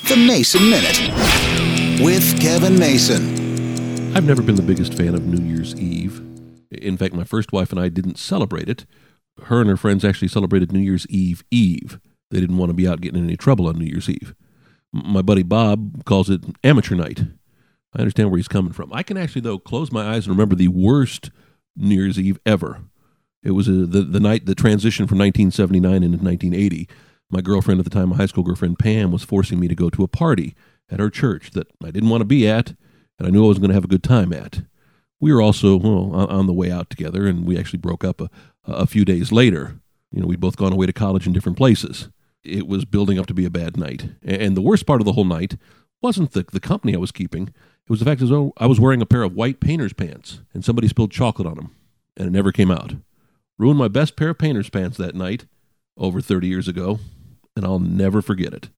The Mason Minute with Kevin Mason. I've never been the biggest fan of New Year's Eve. In fact, my first wife and I didn't celebrate it. Her and her friends actually celebrated New Year's Eve Eve. They didn't want to be out getting in any trouble on New Year's Eve. My buddy Bob calls it amateur night. I understand where he's coming from. I can actually, though, close my eyes and remember the worst New Year's Eve ever. It was the night the transition from 1979 into 1980. My girlfriend at the time, my high school girlfriend Pam, was forcing me to go to a party at her church that I didn't want to be at, and I knew I wasn't going to have a good time at. We were also on the way out together, and we actually broke up a few days later. We'd both gone away to college in different places. It was building up to be a bad night. And the worst part of the whole night wasn't the company I was keeping. It was the fact that I was wearing a pair of white painter's pants, and somebody spilled chocolate on them, and it never came out. Ruined my best pair of painter's pants that night, over 30 years ago, and I'll never forget it.